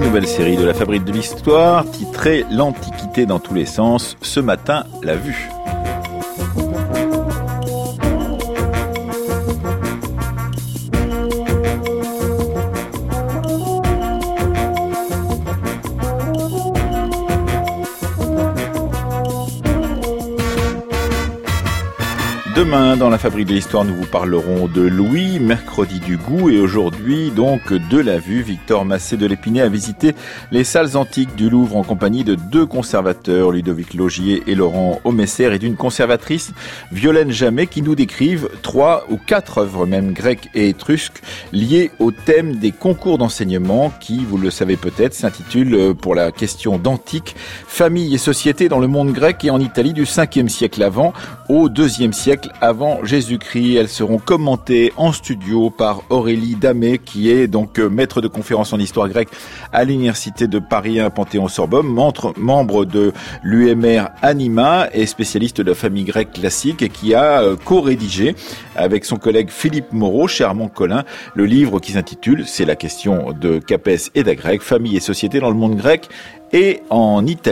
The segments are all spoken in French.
nouvelle série de la Fabrique de l'Histoire, titrée L'Antiquité dans tous les sens. Ce matin, la vue. Demain, dans la Fabrique de l'Histoire, nous vous parlerons de Louis, mercredi du goût, et aujourd'hui, donc, de la vue. Victor Massé de l'Épinay a visité les salles antiques du Louvre en compagnie de deux conservateurs, Ludovic Logier et Laurent Aumesser, et d'une conservatrice, Violaine Jamet, qui nous décrivent 3 ou 4 œuvres, même grecques et étrusques, liées au thème des concours d'enseignement qui, vous le savez peut-être, s'intitule, pour la question d'antique, famille et société dans le monde grec et en Italie du 5e siècle avant au 2e siècle avant Jésus-Christ. Elles seront commentées en studio par Aurélie Damet, qui est donc maître de conférences en histoire grecque à l'Université de Paris 1 Panthéon-Sorbonne, membre de l'UMR Anima et spécialiste de la famille grecque classique, et qui a co-rédigé avec son collègue Philippe Moreau, chez Armand Collin, le livre qui s'intitule « C'est la question de Capès et d'Agrègue, famille et société dans le monde grec et en Italie ».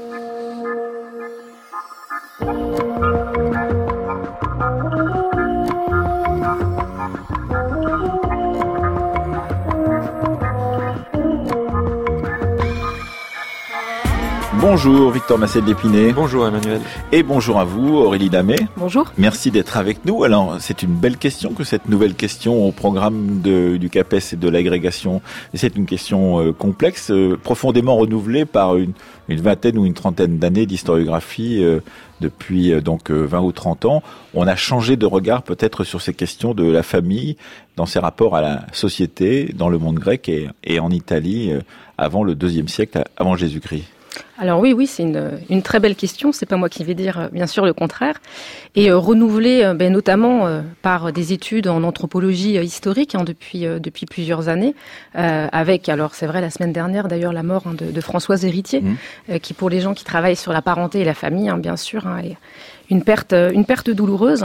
Bonjour Victor Massé de l'Épinay. Bonjour Emmanuel. Et bonjour à vous Aurélie Damet. Bonjour. Merci d'être avec nous. Alors c'est une belle question que cette nouvelle question au programme du CAPES et de l'agrégation. Et c'est une question complexe, profondément renouvelée par une vingtaine ou une trentaine d'années d'historiographie depuis donc 20 ou 30 ans. On a changé de regard peut-être sur ces questions de la famille dans ses rapports à la société dans le monde grec et en Italie avant le 2e siècle avant Jésus-Christ. Alors oui, c'est une très belle question. C'est pas moi qui vais dire bien sûr le contraire. Et renouvelée notamment par des études en anthropologie historique depuis plusieurs années, avec, alors c'est vrai, la semaine dernière d'ailleurs, la mort de Françoise Héritier, qui pour les gens qui travaillent sur la parenté et la famille, bien sûr, est une perte douloureuse,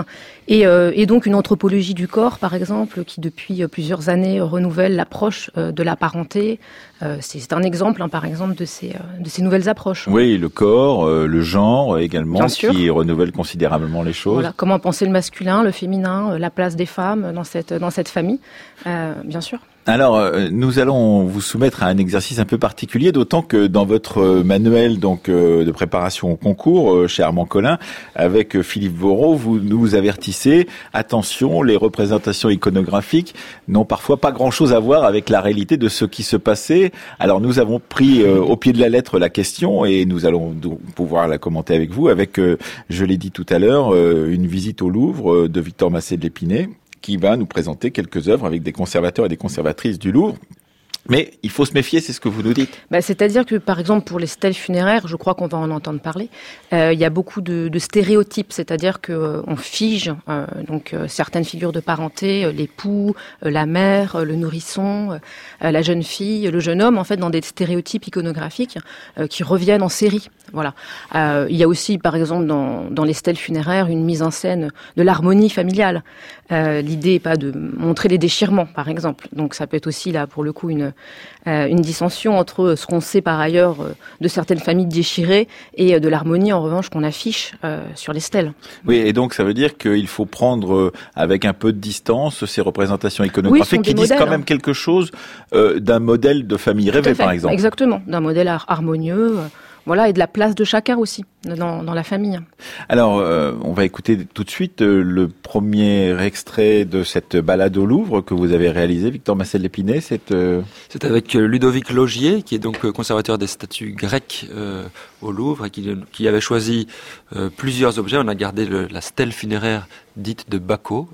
et donc une anthropologie du corps, par exemple, qui depuis plusieurs années renouvelle l'approche de la parenté. C'est un exemple, par exemple, de ces nouvelles approches. Oui, le corps, le genre également, bien sûr, qui renouvelle considérablement les choses. Voilà, comment penser le masculin, le féminin, la place des femmes dans cette famille, bien sûr. Alors, nous allons vous soumettre à un exercice un peu particulier, d'autant que dans votre manuel donc de préparation au concours chez Armand Collin, avec Philippe Moreau, vous nous avertissez, attention, les représentations iconographiques n'ont parfois pas grand-chose à voir avec la réalité de ce qui se passait. Alors, nous avons pris au pied de la lettre la question et nous allons donc pouvoir la commenter avec vous, avec, je l'ai dit tout à l'heure, une visite au Louvre de Victor Massé de l'Épinay, qui va nous présenter quelques œuvres avec des conservateurs et des conservatrices du Louvre. Mais il faut se méfier, c'est ce que vous nous dites. C'est-à-dire que, par exemple, pour les stèles funéraires, je crois qu'on va en entendre parler, il y a beaucoup de stéréotypes, c'est-à-dire qu'on fige certaines figures de parenté, l'époux, la mère, le nourrisson, la jeune fille, le jeune homme, en fait, dans des stéréotypes iconographiques qui reviennent en série. Voilà. Il y a aussi, par exemple, dans les stèles funéraires, une mise en scène de l'harmonie familiale. L'idée n'est pas de montrer les déchirements, par exemple. Donc ça peut être aussi, là, pour le coup, une dissension entre ce qu'on sait par ailleurs de certaines familles déchirées et de l'harmonie, en revanche, qu'on affiche sur les stèles. Oui, et donc ça veut dire qu'il faut prendre avec un peu de distance ces représentations iconographiques qui disent quand même quelque chose d'un modèle de famille rêvée, par exemple. Exactement, d'un modèle harmonieux. Voilà, et de la place de chacun aussi dans la famille. Alors, on va écouter tout de suite le premier extrait de cette balade au Louvre que vous avez réalisé, Victor Massé de l'Épinay. C'est avec Ludovic Logier, qui est donc conservateur des statues grecques au Louvre, et qui avait choisi plusieurs objets. On a gardé la stèle funéraire dite de Baccho,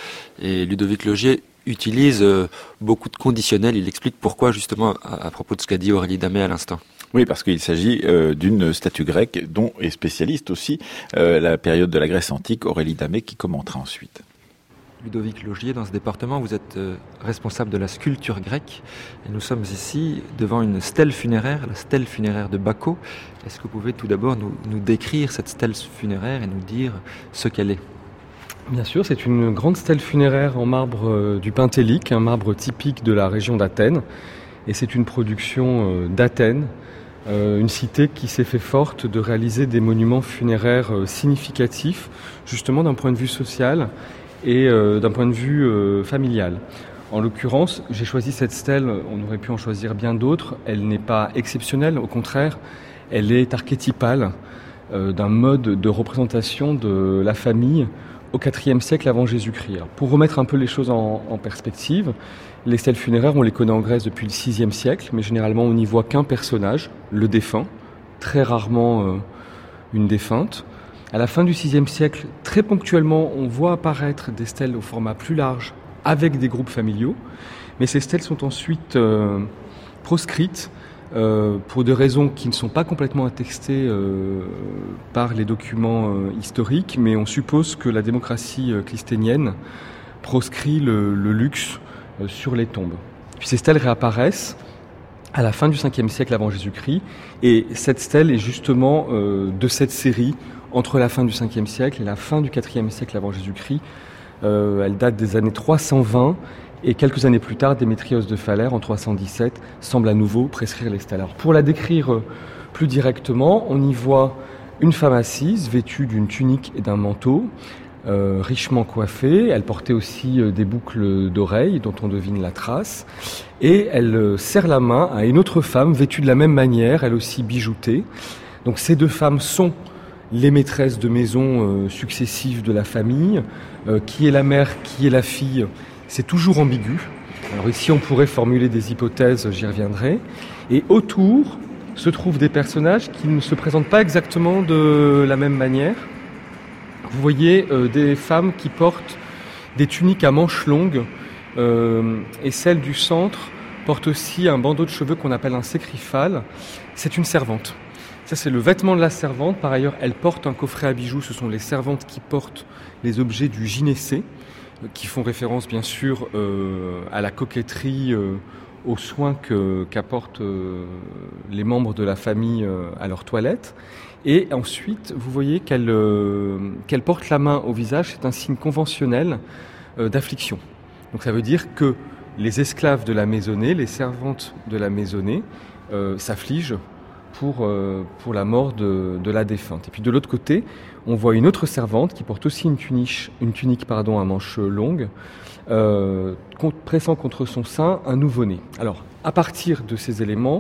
et Ludovic Logier utilise beaucoup de conditionnels. Il explique pourquoi, justement, à propos de ce qu'a dit Aurélie Damet à l'instant. Oui, parce qu'il s'agit d'une statue grecque dont est spécialiste aussi la période de la Grèce antique, Aurélie Damet, qui commentera ensuite. Ludovic Logier, dans ce département, vous êtes responsable de la sculpture grecque. Et nous sommes ici devant une stèle funéraire, la stèle funéraire de Baccho. Est-ce que vous pouvez tout d'abord nous décrire cette stèle funéraire et nous dire ce qu'elle est ? Bien sûr, c'est une grande stèle funéraire en marbre du Pentélique, un marbre typique de la région d'Athènes. et c'est une production d'Athènes, une cité qui s'est fait forte de réaliser des monuments funéraires significatifs, justement d'un point de vue social et d'un point de vue familial. En l'occurrence, j'ai choisi cette stèle, on aurait pu en choisir bien d'autres, elle n'est pas exceptionnelle, au contraire, elle est archétypale d'un mode de représentation de la famille au IVe siècle avant Jésus-Christ. Alors, pour remettre un peu les choses en perspective, les stèles funéraires, on les connaît en Grèce depuis le VIe siècle, mais généralement on n'y voit qu'un personnage, le défunt, très rarement une défunte. À la fin du VIe siècle, très ponctuellement, on voit apparaître des stèles au format plus large, avec des groupes familiaux, mais ces stèles sont ensuite proscrites pour des raisons qui ne sont pas complètement attestées par les documents historiques, mais on suppose que la démocratie clisténienne proscrit le luxe sur les tombes. Puis ces stèles réapparaissent à la fin du 5e siècle avant Jésus-Christ, et cette stèle est justement de cette série entre la fin du 5e siècle et la fin du 4e siècle avant Jésus-Christ. Elle date des années 320, et quelques années plus tard, Démétrios de Phalère, en 317, semble à nouveau prescrire les stèles. Alors, pour la décrire plus directement, on y voit une femme assise, vêtue d'une tunique et d'un manteau, richement coiffée. Elle portait aussi des boucles d'oreilles, dont on devine la trace. Et elle serre la main à une autre femme, vêtue de la même manière, elle aussi bijoutée. Donc ces deux femmes sont les maîtresses de maison successives de la famille. Qui est la mère, qui est la fille, c'est toujours ambigu. Alors ici, on pourrait formuler des hypothèses, j'y reviendrai. Et autour se trouvent des personnages qui ne se présentent pas exactement de la même manière. Vous voyez des femmes qui portent des tuniques à manches longues, et celle du centre porte aussi un bandeau de cheveux qu'on appelle un sécrifale. C'est une servante. Ça, c'est le vêtement de la servante. Par ailleurs, elle porte un coffret à bijoux. Ce sont les servantes qui portent les objets du gynécée, qui font référence, bien sûr, à la coquetterie, aux soins qu'apportent les membres de la famille à leur toilette. Et ensuite, vous voyez qu'elle porte la main au visage. C'est un signe conventionnel d'affliction. Donc ça veut dire que les esclaves de la maisonnée, les servantes de la maisonnée, s'affligent pour la mort de la défunte. Et puis de l'autre côté, on voit une autre servante qui porte aussi une tunique à manches longues, pressant contre son sein un nouveau-né. Alors, à partir de ces éléments,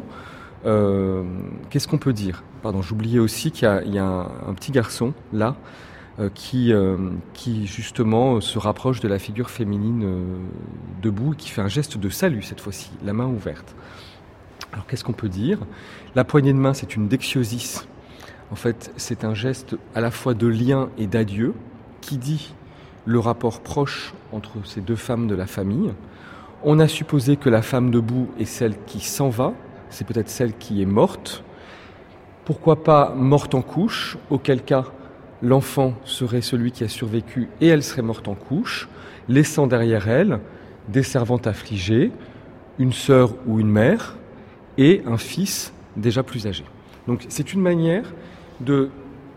qu'est-ce qu'on peut dire ? Pardon, j'oubliais aussi qu'il y a un petit garçon, là, qui justement se rapproche de la figure féminine debout, et qui fait un geste de salut cette fois-ci, la main ouverte. Alors qu'est-ce qu'on peut dire ? La poignée de main, c'est une dexiosis. En fait, c'est un geste à la fois de lien et d'adieu qui dit le rapport proche entre ces deux femmes de la famille. On a supposé que la femme debout est celle qui s'en va, c'est peut-être celle qui est morte. Pourquoi pas morte en couche, auquel cas l'enfant serait celui qui a survécu et elle serait morte en couche, laissant derrière elle des servantes affligées, une sœur ou une mère, et un fils déjà plus âgé. Donc c'est une manière de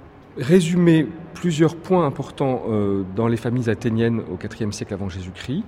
résumer plusieurs points importants dans les familles athéniennes au IVe siècle avant Jésus-Christ.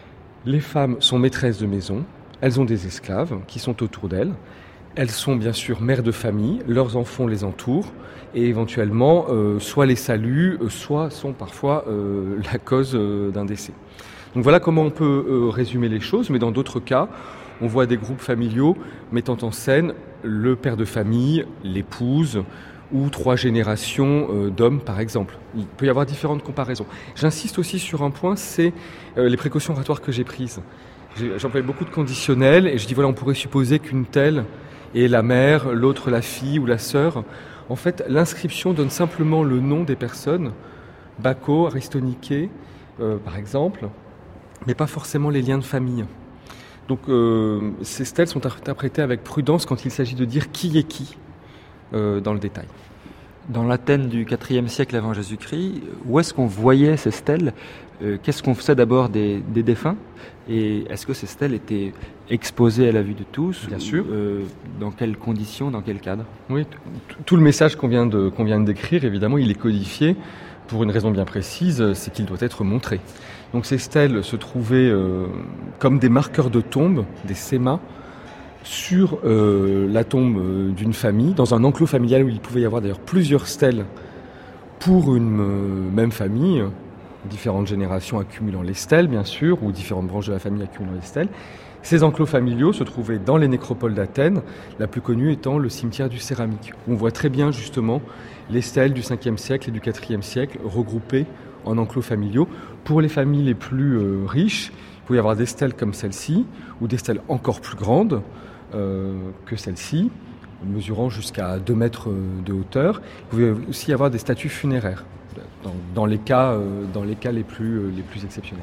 Les femmes sont maîtresses de maison, elles ont des esclaves qui sont autour d'elles, elles sont bien sûr mères de famille, leurs enfants les entourent, et éventuellement soit les saluent, soit sont parfois la cause d'un décès. Donc voilà comment on peut résumer les choses, mais dans d'autres cas, on voit des groupes familiaux mettant en scène le père de famille, l'épouse ou 3 générations d'hommes, par exemple. Il peut y avoir différentes comparaisons. J'insiste aussi sur un point, c'est les précautions oratoires que j'ai prises. J'emploie beaucoup de conditionnels et je dis voilà, on pourrait supposer qu'une telle est la mère, l'autre la fille ou la sœur. En fait, l'inscription donne simplement le nom des personnes, Bacco, Aristoniké, par exemple, mais pas forcément les liens de famille. Donc ces stèles sont interprétées avec prudence quand il s'agit de dire qui est qui dans le détail. Dans l'Athènes du IVe siècle avant Jésus-Christ, où est-ce qu'on voyait ces stèles ? Qu'est-ce qu'on faisait d'abord des défunts ? Et est-ce que ces stèles étaient exposées à la vue de tous ? Bien sûr. Dans quelles conditions, dans quel cadre ? Oui, tout le message qu'on vient de décrire, évidemment, il est codifié pour une raison bien précise, c'est qu'il doit être montré. Donc ces stèles se trouvaient comme des marqueurs de tombe, des sémas, sur la tombe d'une famille, dans un enclos familial où il pouvait y avoir d'ailleurs plusieurs stèles pour une même famille, différentes générations accumulant les stèles bien sûr, ou différentes branches de la famille accumulant les stèles. Ces enclos familiaux se trouvaient dans les nécropoles d'Athènes, la plus connue étant le cimetière du Céramique, où on voit très bien justement les stèles du 5e siècle et du 4e siècle regroupées en enclos familiaux. Pour les familles les plus riches, il pouvait y avoir des stèles comme celle-ci, ou des stèles encore plus grandes que celle-ci, mesurant jusqu'à 2 mètres de hauteur. Il pouvait aussi y avoir des statues funéraires, dans les cas les plus exceptionnels.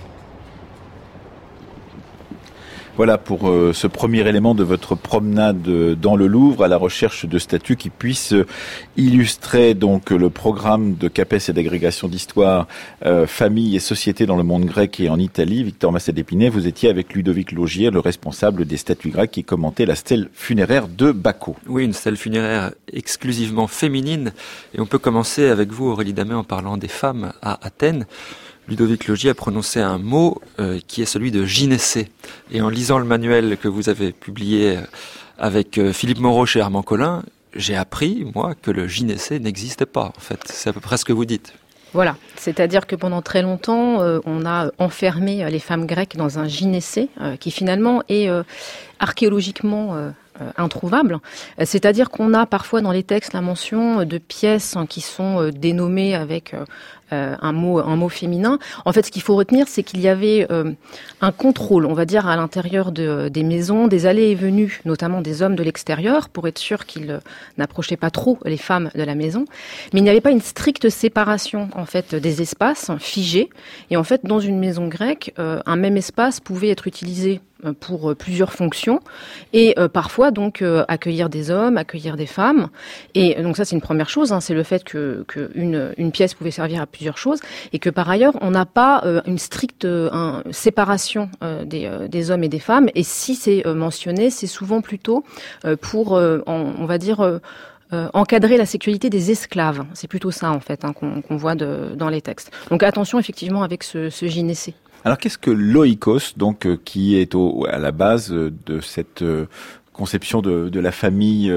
Voilà pour ce premier élément de votre promenade dans le Louvre à la recherche de statues qui puissent illustrer donc le programme de CAPES et d'agrégation d'histoire famille et société dans le monde grec et en Italie. Victor Massé d'Épinay, vous étiez avec Ludovic Logier, le responsable des statues grecques qui commentait la stèle funéraire de Baccho. Oui, une stèle funéraire exclusivement féminine. Et on peut commencer avec vous, Aurélie Damet, en parlant des femmes à Athènes. Ludovic Logier a prononcé un mot qui est celui de gynécée. Et en lisant le manuel que vous avez publié avec Philippe Moreau chez Armand Collin, j'ai appris, moi, que le gynécée n'existait pas, en fait. C'est à peu près ce que vous dites. Voilà, c'est-à-dire que pendant très longtemps, on a enfermé les femmes grecques dans un gynécée qui finalement est archéologiquement introuvable. C'est-à-dire qu'on a parfois dans les textes la mention de pièces qui sont dénommées avec un mot féminin. En fait, ce qu'il faut retenir, c'est qu'il y avait un contrôle, on va dire, à l'intérieur des maisons, des allées et venues, notamment des hommes de l'extérieur, pour être sûr qu'ils n'approchaient pas trop les femmes de la maison. Mais il n'y avait pas une stricte séparation, en fait, des espaces figés. Et en fait, dans une maison grecque, un même espace pouvait être utilisé pour plusieurs fonctions et parfois donc accueillir des hommes, accueillir des femmes. Et donc ça c'est une première chose, c'est le fait que une pièce pouvait servir à plusieurs choses et que par ailleurs on n'a pas une stricte séparation des hommes et des femmes. Et si c'est mentionné, c'est souvent plutôt pour on va dire encadrer la sécurité des esclaves. C'est plutôt ça en fait qu'on voit dans les textes. Donc attention effectivement avec ce gynécée. Alors qu'est-ce que l'oikos, donc qui est à la base de cette conception de la famille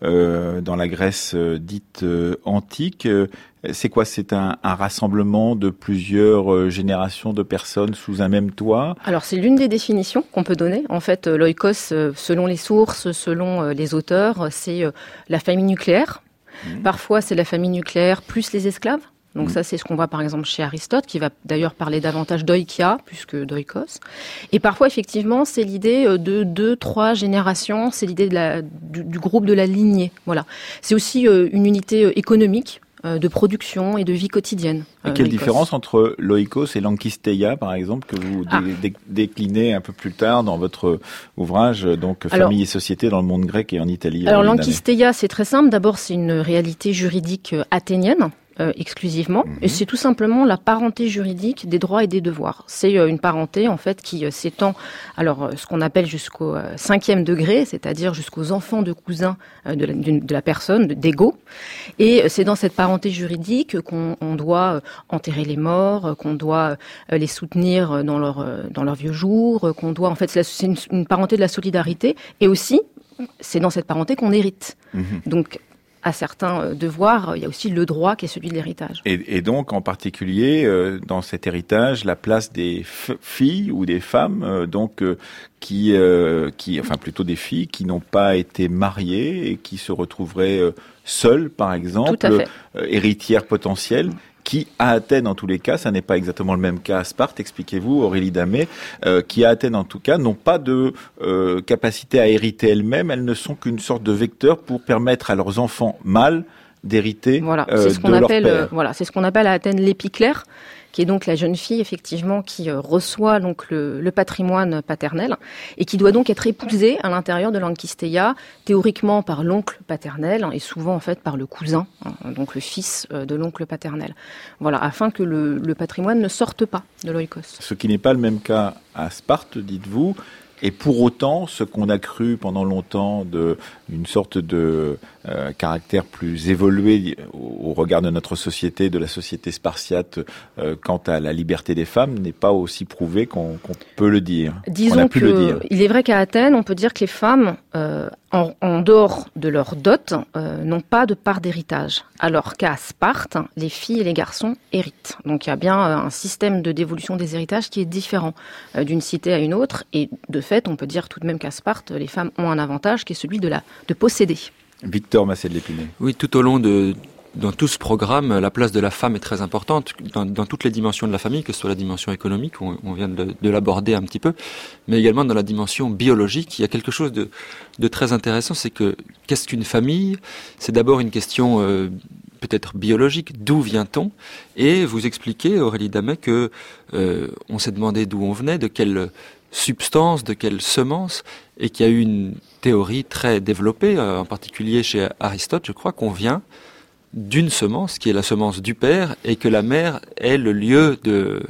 dans la Grèce dite antique? C'est quoi? C'est un rassemblement de plusieurs générations de personnes sous un même toit? Alors c'est l'une des définitions qu'on peut donner. En fait, l'oikos, selon les sources, selon les auteurs, c'est la famille nucléaire. Parfois, c'est la famille nucléaire plus les esclaves. Donc ça, c'est ce qu'on voit par exemple chez Aristote, qui va d'ailleurs parler davantage d'oikia plus que d'oikos. Et parfois, effectivement, c'est l'idée de 2-3 générations, c'est l'idée du groupe de la lignée. Voilà. C'est aussi une unité économique de production et de vie quotidienne. Et quelle différence entre l'oikos et l'ankisteia, par exemple, que vous déclinez un peu plus tard dans votre ouvrage, donc Famille et société dans le monde grec et en Italie? Alors l'ankisteia, c'est très simple. D'abord, c'est une réalité juridique athénienne. Exclusivement, et c'est tout simplement la parenté juridique des droits et des devoirs. C'est une parenté en fait qui s'étend, alors ce qu'on appelle jusqu'au 5e degré, c'est-à-dire jusqu'aux enfants de cousins de la personne, d'égaux. Et c'est dans cette parenté juridique qu'on doit enterrer les morts, qu'on doit les soutenir dans leurs vieux jours, qu'on doit en fait c'est une parenté de la solidarité, et aussi c'est dans cette parenté qu'on hérite. Donc à certains devoirs, il y a aussi le droit qui est celui de l'héritage. Et donc, en particulier, dans cet héritage, la place des filles ou des femmes, qui, enfin plutôt des filles qui n'ont pas été mariées et qui se retrouveraient seules, par exemple, héritières potentielles. Qui, à Athènes, en tous les cas, ça n'est pas exactement le même cas à Sparte, expliquez-vous, Aurélie Damet, qui, à Athènes, en tout cas, n'ont pas de capacité à hériter elles-mêmes, elles ne sont qu'une sorte de vecteur pour permettre à leurs enfants mâles d'hériter de leur père. Voilà, c'est ce qu'on appelle à Athènes l'épiclère, qui est donc la jeune fille, effectivement, qui reçoit donc le patrimoine paternel et qui doit donc être épousée à l'intérieur de l'ankisteia, théoriquement par l'oncle paternel et souvent en fait par le cousin, donc le fils de l'oncle paternel. Voilà, afin que le patrimoine ne sorte pas de l'oikos. Ce qui n'est pas le même cas à Sparte, dites-vous, Et pour autant, ce qu'on a cru pendant longtemps d'une sorte de caractère plus évolué au regard de notre société, de la société spartiate, quant à la liberté des femmes, n'est pas aussi prouvé qu'on peut le dire. Disons qu'il est vrai qu'à Athènes, on peut dire que les femmes, en dehors de leur dot, n'ont pas de part d'héritage. Alors qu'à Sparte, les filles et les garçons héritent. Donc il y a bien un système de dévolution des héritages qui est différent d'une cité à une autre. Et de fait, on peut dire tout de même qu'à Sparte, les femmes ont un avantage qui est celui de posséder. Victor Massé de l'Épinay. Oui, tout au long dans tout ce programme, la place de la femme est très importante dans toutes les dimensions de la famille, que ce soit la dimension économique, où on vient de l'aborder un petit peu, mais également dans la dimension biologique. Il y a quelque chose de très intéressant, c'est que qu'est-ce qu'une famille ? C'est d'abord une question peut-être biologique, d'où vient-on ? Et vous expliquez, Aurélie Damet, que on s'est demandé d'où on venait, de quelle substance, de quelle semence, et qu'il y a eu une théorie très développée, en particulier chez Aristote, je crois, qu'on vient d'une semence qui est la semence du père et que la mère est le lieu de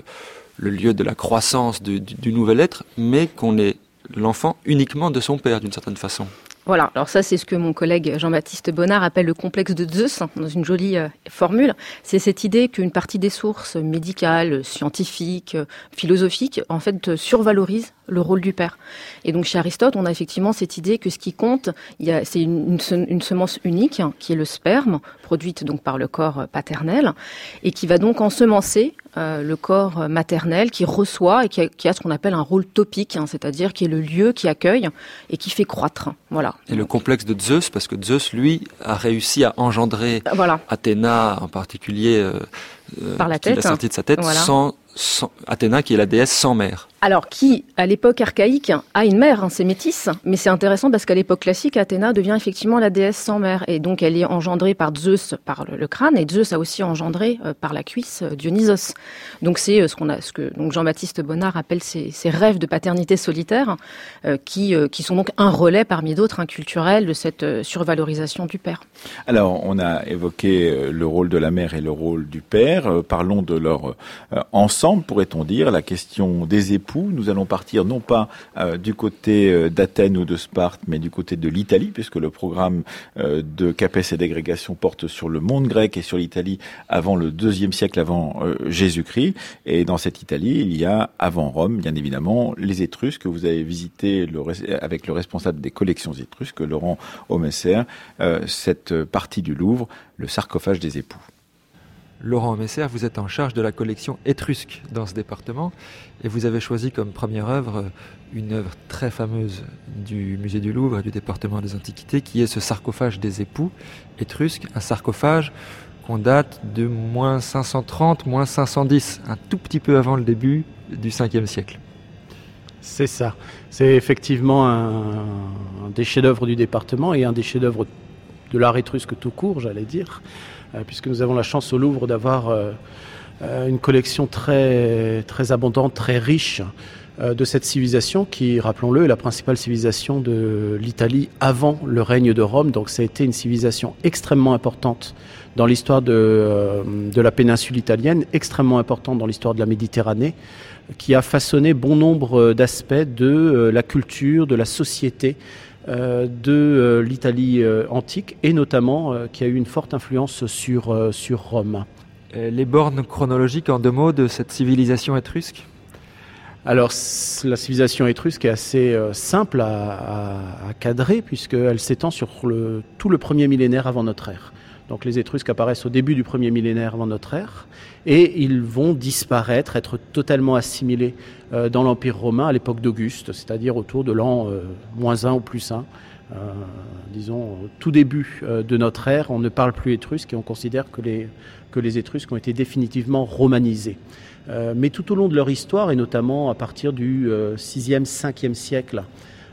la croissance du nouvel être, mais qu'on est l'enfant uniquement de son père d'une certaine façon. Voilà, alors ça c'est ce que mon collègue Jean-Baptiste Bonnard appelle le complexe de Zeus, dans une jolie formule. C'est cette idée qu'une partie des sources médicales, scientifiques, philosophiques, en fait survalorisent le rôle du père. Et donc chez Aristote, on a effectivement cette idée que ce qui compte, c'est une semence unique, qui est le sperme, produite donc par le corps paternel, et qui va donc ensemencer le corps maternel qui reçoit et qui a ce qu'on appelle un rôle topique, c'est-à-dire qui est le lieu qui accueille et qui fait croître. Voilà. Et le complexe de Zeus, parce que Zeus, lui, a réussi à engendrer Athéna en particulier, par la tête, qui l'a sorti de sa tête, sans Athéna qui est la déesse sans mère. Alors qui, à l'époque archaïque, a une mère, c'est métis, mais c'est intéressant parce qu'à l'époque classique, Athéna devient effectivement la déesse sans mère, et donc elle est engendrée par Zeus par le crâne, et Zeus a aussi engendré par la cuisse Dionysos. Donc c'est ce que donc Jean-Baptiste Bonnard appelle ces rêves de paternité solitaire, qui sont donc un relais parmi d'autres culturels de cette survalorisation du père. Alors on a évoqué le rôle de la mère et le rôle du père. Parlons de leur ensemble, pourrait-on dire, la question des époux. Nous allons partir non pas du côté d'Athènes ou de Sparte, mais du côté de l'Italie, puisque le programme de CAPES et d'agrégation porte sur le monde grec et sur l'Italie avant le IIe siècle avant Jésus-Christ. Et dans cette Italie, il y a, avant Rome, bien évidemment, les Étrusques que vous avez visités avec le responsable des collections étrusques, Laurent Aumesser, cette partie du Louvre, le sarcophage des époux. Laurent Aumesser, vous êtes en charge de la collection étrusque dans ce département et vous avez choisi comme première œuvre une œuvre très fameuse du musée du Louvre et du département des Antiquités qui est ce sarcophage des époux étrusques, un sarcophage qu'on date de moins 530, moins 510, un tout petit peu avant le début du 5e siècle. C'est ça, c'est effectivement un des chefs-d'œuvre du département et un des chefs-d'œuvre de l'art étrusque tout court, j'allais dire, puisque nous avons la chance au Louvre d'avoir une collection très, très abondante, très riche de cette civilisation qui, rappelons-le, est la principale civilisation de l'Italie avant le règne de Rome. Donc ça a été une civilisation extrêmement importante dans l'histoire de la péninsule italienne, extrêmement importante dans l'histoire de la Méditerranée, qui a façonné bon nombre d'aspects de la culture, de la société, de l'Italie antique et notamment qui a eu une forte influence sur Rome. Les bornes chronologiques en 2 mots de cette civilisation étrusque ? Alors la civilisation étrusque est assez simple à cadrer puisqu'elle s'étend sur tout le premier millénaire avant notre ère. Donc les Étrusques apparaissent au début du premier millénaire avant notre ère et ils vont disparaître, être totalement assimilés dans l'Empire romain à l'époque d'Auguste, c'est-à-dire autour de l'an -1 ou +1. Disons, au tout début de notre ère, on ne parle plus étrusque et on considère que les Étrusques ont été définitivement romanisés. Mais tout au long de leur histoire, et notamment à partir du 6e, 5e siècle,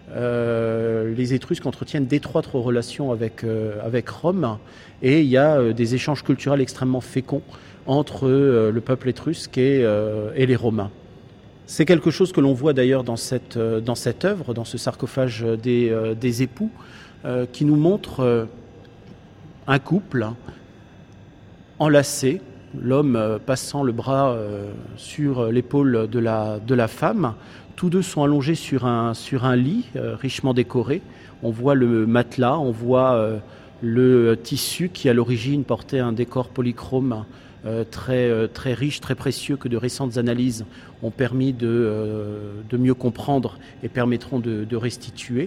les Étrusques entretiennent d'étroites relations avec Rome et il y a des échanges culturels extrêmement féconds entre le peuple étrusque et les Romains. C'est quelque chose que l'on voit d'ailleurs dans cette œuvre, dans ce sarcophage des époux, qui nous montre un couple enlacé, l'homme passant le bras sur l'épaule de la femme. Tous deux sont allongés sur un lit richement décoré. On voit le matelas, on voit le tissu qui à l'origine portait un décor polychrome très riche, très précieux, que de récentes analyses ont permis de mieux comprendre et permettront de restituer.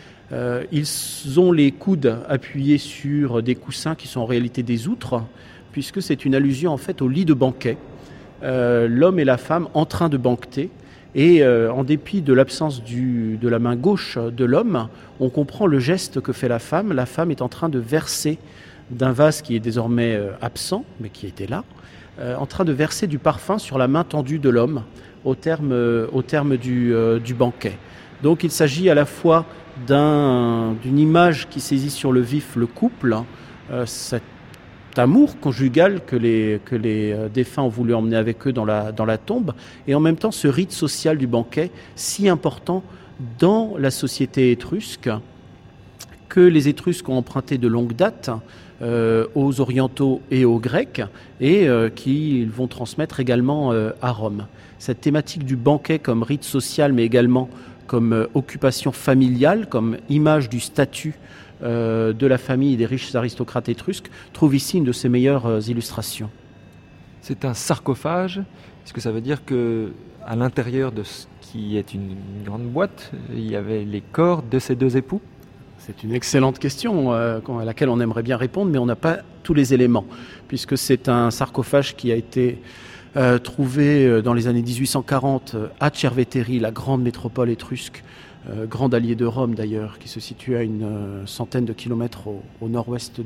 Ils ont les coudes appuyés sur des coussins qui sont en réalité des outres, puisque c'est une allusion en fait au lit de banquet. L'homme et la femme en train de banqueter. Et en dépit de l'absence de la main gauche de l'homme, on comprend le geste que fait la femme. La femme est en train de verser d'un vase qui est désormais absent, mais qui était là, en train de verser du parfum sur la main tendue de l'homme au terme du banquet. Donc il s'agit à la fois d'une image qui saisit sur le vif le couple, cet amour conjugal que les défunts ont voulu emmener avec eux dans la tombe, et en même temps ce rite social du banquet si important dans la société étrusque, que les Étrusques ont emprunté de longue date aux Orientaux et aux Grecs, et qu'ils vont transmettre également à Rome. Cette thématique du banquet comme rite social, mais également comme occupation familiale, comme image du statut de la famille et des riches aristocrates étrusques, trouve ici une de ses meilleures illustrations. C'est un sarcophage. Est-ce que ça veut dire que à l'intérieur de ce qui est une grande boîte, il y avait les corps de ces deux époux ? C'est une excellente question à laquelle on aimerait bien répondre, mais on n'a pas tous les éléments, puisque c'est un sarcophage qui a été trouvé dans les années 1840 à Cerveteri, la grande métropole étrusque, grand allié de Rome d'ailleurs, qui se situe à une centaine de kilomètres au nord-ouest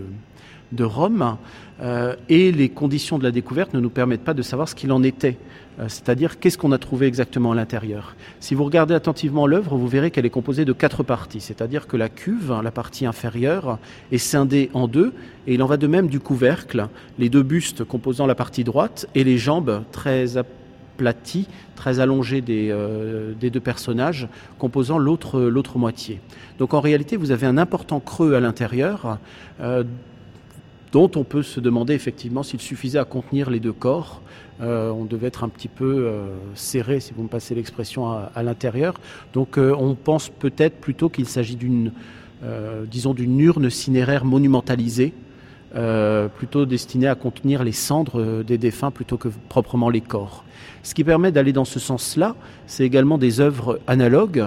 de Rome, et les conditions de la découverte ne nous permettent pas de savoir ce qu'il en était, c'est-à-dire qu'est-ce qu'on a trouvé exactement à l'intérieur. Si vous regardez attentivement l'œuvre, vous verrez qu'elle est composée de 4 parties, c'est-à-dire que la cuve, la partie inférieure, est scindée en 2, et il en va de même du couvercle, les 2 bustes composant la partie droite et les jambes très aplaties, très allongées des 2 personnages composant l'autre moitié. Donc en réalité, vous avez un important creux à l'intérieur, dont on peut se demander effectivement s'il suffisait à contenir les 2 corps. On devait être un petit peu serré, si vous me passez l'expression, à l'intérieur. Donc on pense peut-être plutôt qu'il s'agit d'une urne cinéraire monumentalisée, plutôt destinée à contenir les cendres des défunts plutôt que proprement les corps. Ce qui permet d'aller dans ce sens-là, c'est également des œuvres analogues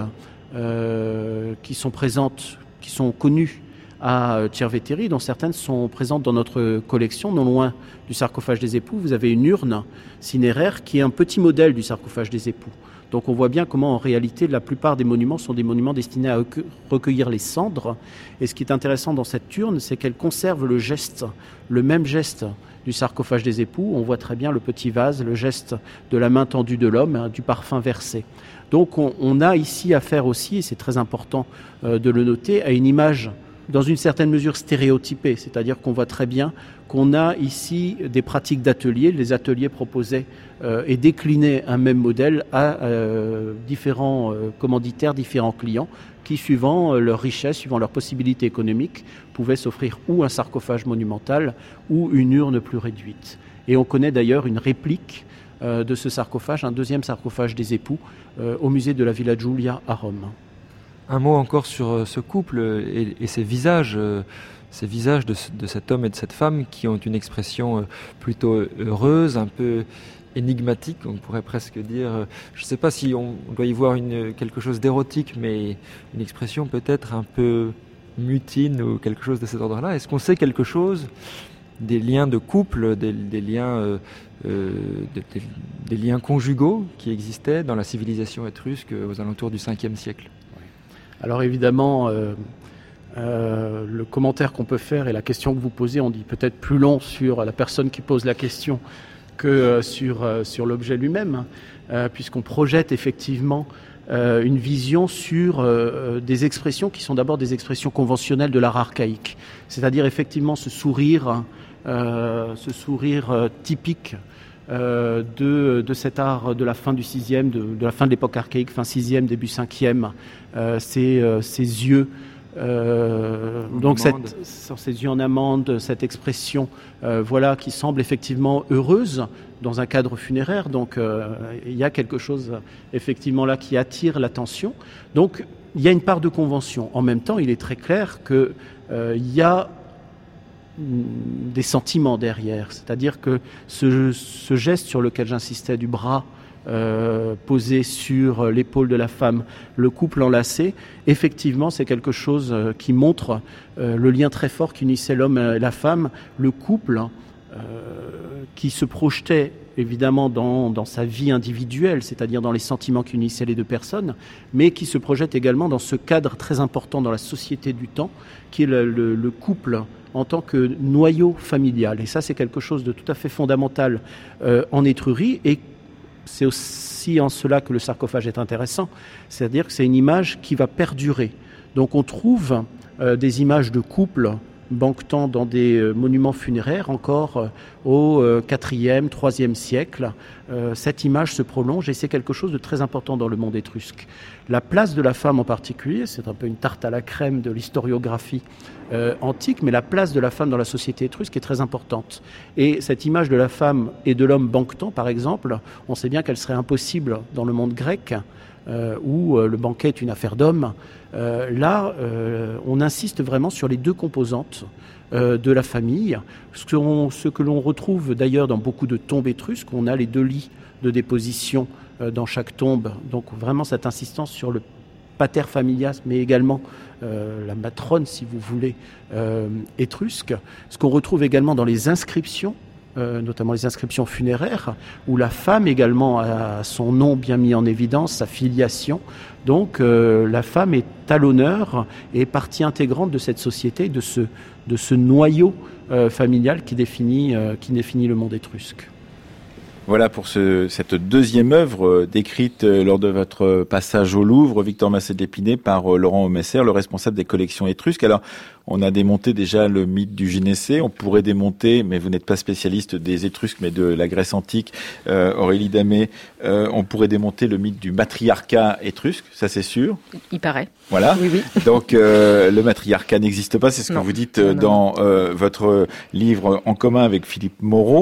qui sont présentes, qui sont connues à Cerveteri, dont certaines sont présentes dans notre collection, non loin du sarcophage des époux. Vous avez une urne cinéraire qui est un petit modèle du sarcophage des époux. Donc on voit bien comment en réalité la plupart des monuments sont des monuments destinés à recueillir les cendres. Et ce qui est intéressant dans cette urne, c'est qu'elle conserve le même geste du sarcophage des époux. On voit très bien le petit vase, le geste de la main tendue de l'homme, du parfum versé. Donc on a ici affaire aussi, et c'est très important de le noter, à une image dans une certaine mesure stéréotypée, c'est-à-dire qu'on voit très bien qu'on a ici des pratiques d'atelier. Les ateliers proposaient et déclinaient un même modèle à différents commanditaires, différents clients, qui, suivant leur richesse, suivant leurs possibilités économiques, pouvaient s'offrir ou un sarcophage monumental ou une urne plus réduite. Et on connaît d'ailleurs une réplique de ce sarcophage, un 2e sarcophage des époux, au musée de la Villa Giulia à Rome. Un mot encore sur ce couple et ces visages de cet homme et de cette femme qui ont une expression plutôt heureuse, un peu énigmatique, on pourrait presque dire. Je ne sais pas si on doit y voir quelque chose d'érotique, mais une expression peut-être un peu mutine ou quelque chose de cet ordre-là. Est-ce qu'on sait quelque chose des liens de couple, des liens conjugaux qui existaient dans la civilisation étrusque aux alentours du 5e siècle ? Alors évidemment, le commentaire qu'on peut faire et la question que vous posez, on dit peut-être plus long sur la personne qui pose la question que sur l'objet lui-même, puisqu'on projette effectivement une vision sur des expressions qui sont d'abord des expressions conventionnelles de l'art archaïque, c'est-à-dire effectivement ce sourire typique de cet art de la fin du 6e, de la fin de l'époque archaïque, fin 6e, début 5e, ces yeux Donc sur ces yeux en amande, cette expression qui semble effectivement heureuse dans un cadre funéraire. Donc il y a quelque chose effectivement là qui attire l'attention. Donc il y a une part de convention. En même temps, il est très clair que il y a des sentiments derrière. C'est-à-dire que ce geste sur lequel j'insistais du bras posé sur l'épaule de la femme, le couple enlacé, effectivement, c'est quelque chose qui montre le lien très fort qu'unissait l'homme et la femme, le couple qui se projetait évidemment dans sa vie individuelle, c'est-à-dire dans les sentiments qui unissaient les deux personnes, mais qui se projette également dans ce cadre très important dans la société du temps, qui est le couple en tant que noyau familial. Et ça, c'est quelque chose de tout à fait fondamental en Étrurie, et c'est aussi en cela que le sarcophage est intéressant, c'est-à-dire que c'est une image qui va perdurer. Donc on trouve des images de couples banquetant dans des monuments funéraires encore au IVe, IIIe siècle. Cette image se prolonge et c'est quelque chose de très important dans le monde étrusque. La place de la femme en particulier, c'est un peu une tarte à la crème de l'historiographie antique, mais la place de la femme dans la société étrusque est très importante. Et cette image de la femme et de l'homme banquetant, par exemple, on sait bien qu'elle serait impossible dans le monde grec, où le banquet est une affaire d'hommes. On insiste vraiment sur les deux composantes de la famille, ce que l'on retrouve d'ailleurs dans beaucoup de tombes étrusques. On a les deux lits de déposition dans chaque tombe, donc vraiment cette insistance sur le pater familias, mais également la matrone, si vous voulez, étrusque. Ce qu'on retrouve également dans les inscriptions, notamment les inscriptions funéraires, où la femme également a son nom bien mis en évidence, sa filiation. Donc la femme est à l'honneur et partie intégrante de cette société, de ce noyau familial qui définit le monde étrusque. Voilà pour cette deuxième œuvre décrite lors de votre passage au Louvre, Victor Massé d'Épinay, par Laurent Aumesser, le responsable des collections étrusques. Alors, on a démonté déjà le mythe du gynécée. On pourrait démonter, mais vous n'êtes pas spécialiste des Étrusques, mais de la Grèce antique, Aurélie Damet. On pourrait démonter le mythe du matriarcat étrusque, ça c'est sûr. Il paraît. Voilà. Oui, oui. Donc le matriarcat n'existe pas, c'est ce que vous dites dans votre livre en commun avec Philippe Moreau.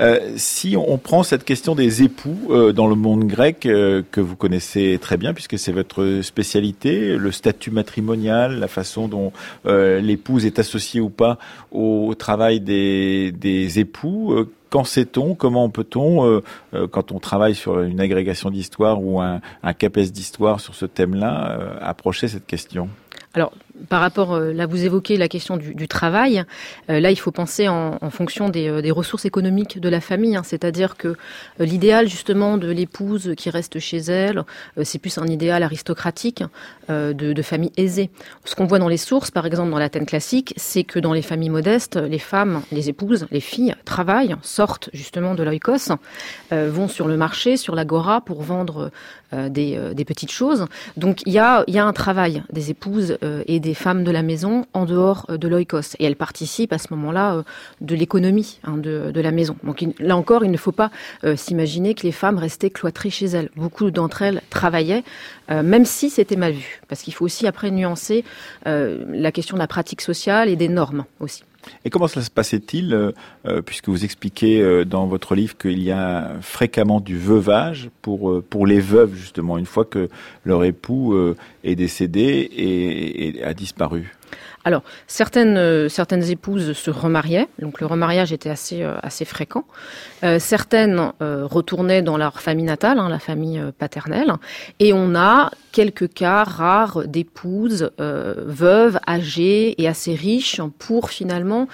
Si on prend cette question des époux dans le monde grec, que vous connaissez très bien puisque c'est votre spécialité, le statut matrimonial, la façon dont l'épouse est associée ou pas au travail des époux, qu'en sait-on? Comment peut-on, quand on travaille sur une agrégation d'histoire ou un CAPES d'histoire sur ce thème-là, approcher cette question? Alors, par rapport, là vous évoquez la question du travail, là il faut penser en fonction des ressources économiques de la famille, c'est-à-dire que l'idéal justement de l'épouse qui reste chez elle, c'est plus un idéal aristocratique de famille aisée. Ce qu'on voit dans les sources, par exemple dans l'Athènes classique, c'est que dans les familles modestes, les femmes, les épouses, les filles travaillent, sortent justement de l'oikos, vont sur le marché, sur l'agora pour vendre des petites choses. Donc il y a un travail des épouses et des femmes de la maison en dehors de l'oikos. Et elles participent à ce moment-là de l'économie de la maison. Donc là encore, il ne faut pas s'imaginer que les femmes restaient cloîtrées chez elles. Beaucoup d'entre elles travaillaient, même si c'était mal vu. Parce qu'il faut aussi après nuancer la question de la pratique sociale et des normes aussi. Et comment cela se passait-il, puisque vous expliquez dans votre livre qu'il y a fréquemment du veuvage pour les veuves, justement, une fois que leur époux est décédé et a disparu? Alors, certaines épouses se remariaient, donc le remariage était assez fréquent. Certaines retournaient dans leur famille natale, la famille paternelle, et on a quelques cas rares d'épouses veuves, âgées et assez riches pour finalement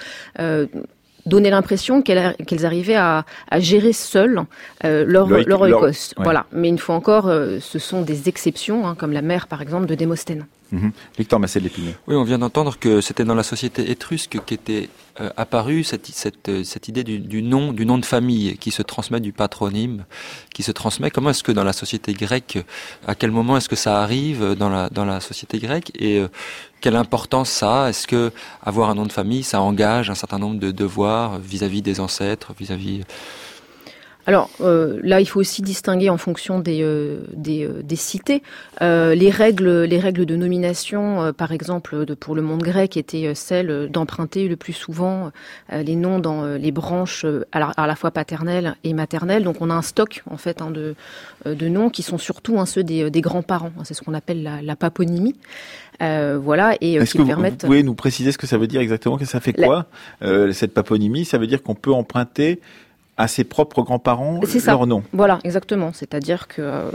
donner l'impression qu'elles arrivaient à gérer seules leur oikos. Ouais. Voilà. Mais une fois encore, ce sont des exceptions, comme la mère, par exemple, de Démosthène. Victor Massé d'Épinay. Oui, on vient d'entendre que c'était dans la société étrusque qu'était apparue cette idée du nom de famille qui se transmet, du patronyme qui se transmet. Comment est-ce que dans la société grecque, à quel moment est-ce que ça arrive dans la société grecque et quelle importance ça a? Est-ce que avoir un nom de famille, ça engage un certain nombre de devoirs vis-à-vis des ancêtres, vis-à-vis... Alors là, il faut aussi distinguer en fonction des cités. Les règles de nomination, par exemple, pour le monde grec, étaient celles d'emprunter le plus souvent les noms dans les branches à la fois paternelles et maternelles. Donc on a un stock en fait de noms qui sont surtout ceux des grands-parents. C'est ce qu'on appelle la paponymie. Voilà, et est-ce que vous pouvez nous préciser ce que ça veut dire exactement? Que ça fait quoi cette paponymie? Ça veut dire qu'on peut emprunter à ses propres grands-parents leur nom. Voilà, exactement. C'est-à-dire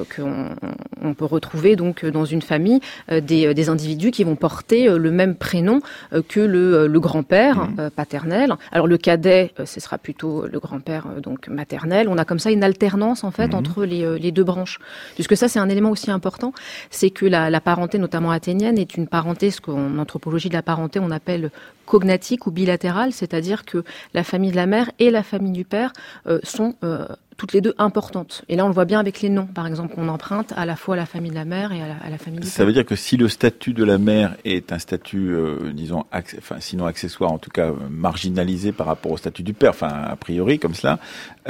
qu'on peut retrouver donc dans une famille des individus qui vont porter le même prénom que le grand-père paternel. Alors le cadet, ce sera plutôt le grand-père donc maternel. On a comme ça une alternance en fait entre les deux branches. Puisque ça c'est un élément aussi important, c'est que la parenté notamment athénienne est une parenté, ce qu'en anthropologie de la parenté on appelle cognatique ou bilatérale, c'est-à-dire que la famille de la mère et la famille du père sont toutes les deux importantes. Et là, on le voit bien avec les noms. Par exemple, on emprunte à la fois à la famille de la mère et à la famille du père. Ça veut dire que si le statut de la mère est un statut, disons, sinon accessoire, en tout cas marginalisé par rapport au statut du père, a priori, comme cela,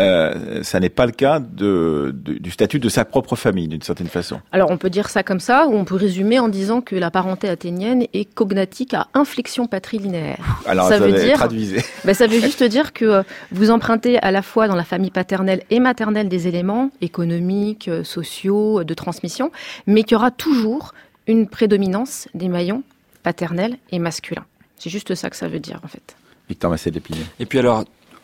ça n'est pas le cas du statut de sa propre famille, d'une certaine façon. Alors, on peut dire ça comme ça, ou on peut résumer en disant que la parenté athénienne est cognatique à inflexion patrilinéaire. Alors, ça veut dire, traduisez. Ça veut juste dire que vous empruntez à la fois dans la famille paternelle et maternelle des éléments économiques, sociaux, de transmission, mais qu'il y aura toujours une prédominance des maillons paternels et masculins. C'est juste ça que ça veut dire, en fait. Victor Massé de l'Épinay. Et puis alors,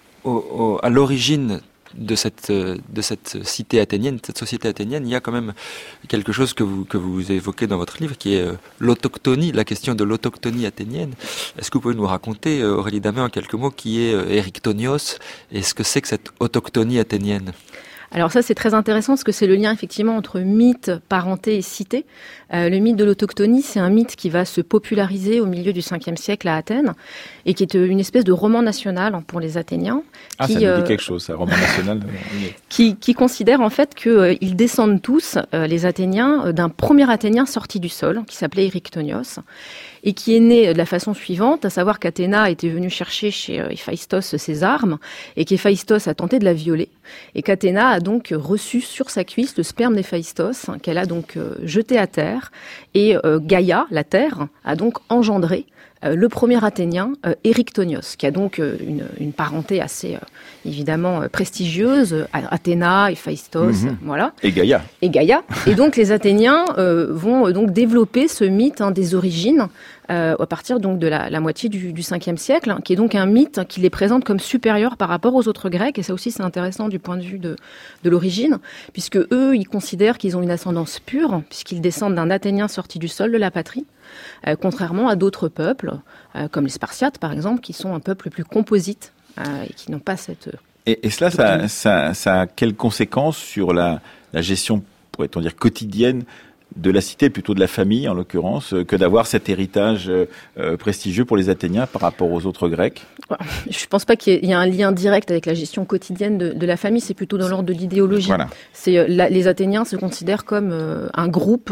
à l'origine de cette cité athénienne, de cette société athénienne, il y a quand même quelque chose que vous évoquez dans votre livre, qui est l'autochtonie, la question de l'autochtonie athénienne. Est-ce que vous pouvez nous raconter, Aurélie Damet, en quelques mots, qui est Erichtonios, et ce que c'est que cette autochtonie athénienne? Alors ça, c'est très intéressant parce que c'est le lien effectivement entre mythe, parenté et cité. Le mythe de l'autochtonie, c'est un mythe qui va se populariser au milieu du 5e siècle à Athènes et qui est une espèce de roman national pour les Athéniens. Ça nous dit quelque chose, ça, roman national. Qui considère en fait qu'ils descendent tous, les Athéniens, d'un premier Athénien sorti du sol qui s'appelait Erichtonios et qui est né de la façon suivante, à savoir qu'Athéna était venue chercher chez Héphaïstos ses armes et qu'Héphaïstos a tenté de la violer et qu'Athéna a donc reçu sur sa cuisse le sperme d'Héphaïstos qu'elle a donc jeté à terre et Gaïa, la terre, a donc engendré le premier Athénien, Erichtonios, qui a donc une parenté assez évidemment prestigieuse, Athéna, Héphaïstos, voilà. Et Gaïa. Et donc les Athéniens vont donc développer ce mythe des origines à partir donc de la moitié du 5e siècle, qui est donc un mythe qui les présente comme supérieurs par rapport aux autres Grecs. Et ça aussi c'est intéressant du point de vue de l'origine, puisque eux ils considèrent qu'ils ont une ascendance pure, puisqu'ils descendent d'un Athénien sorti du sol de la patrie. Contrairement à d'autres peuples, comme les Spartiates par exemple, qui sont un peuple plus composite et qui n'ont pas cette... Et cela, ça a quelles conséquences sur la gestion, pourrait-on dire, quotidienne de la cité, plutôt de la famille en l'occurrence, que d'avoir cet héritage prestigieux pour les Athéniens par rapport aux autres Grecs? Je ne pense pas qu'il y ait un lien direct avec la gestion quotidienne de la famille, c'est plutôt dans l'ordre de l'idéologie. Voilà. Les Athéniens se considèrent comme un groupe,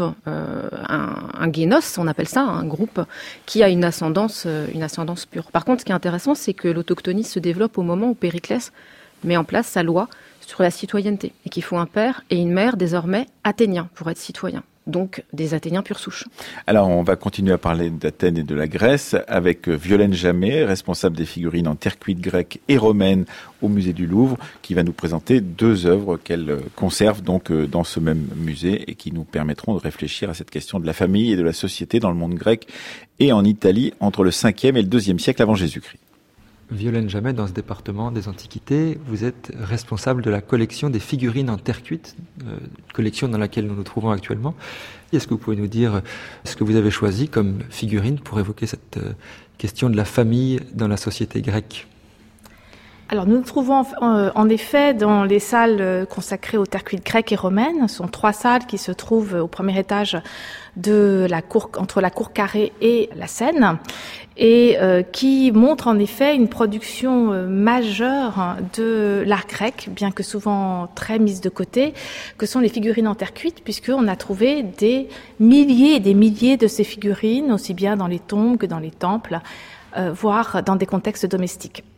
un génos, on appelle ça, un groupe qui a une ascendance pure. Par contre, ce qui est intéressant, c'est que l'autochtonie se développe au moment où Périclès met en place sa loi sur la citoyenneté et qu'il faut un père et une mère désormais athéniens pour être citoyens. Donc des Athéniens pure souche. Alors on va continuer à parler d'Athènes et de la Grèce avec Violaine Jamet, responsable des figurines en terre cuite grecque et romaine au musée du Louvre, qui va nous présenter 2 œuvres qu'elle conserve donc dans ce même musée et qui nous permettront de réfléchir à cette question de la famille et de la société dans le monde grec et en Italie entre le 5e et le 2e siècle avant Jésus-Christ. Violaine Jamet, dans ce département des Antiquités, vous êtes responsable de la collection des figurines en terre cuite, collection dans laquelle nous nous trouvons actuellement. Est-ce que vous pouvez nous dire ce que vous avez choisi comme figurine pour évoquer cette question de la famille dans la société grecque ? Alors nous nous trouvons en effet dans les salles consacrées aux terres cuites grecques et romaines. Ce sont 3 salles qui se trouvent au premier étage de la cour, entre la cour carrée et la scène, et qui montrent en effet une production majeure de l'art grec, bien que souvent très mise de côté, que sont les figurines en terre cuite, puisqu'on a trouvé des milliers et des milliers de ces figurines, aussi bien dans les tombes que dans les temples, voire dans des contextes domestiques.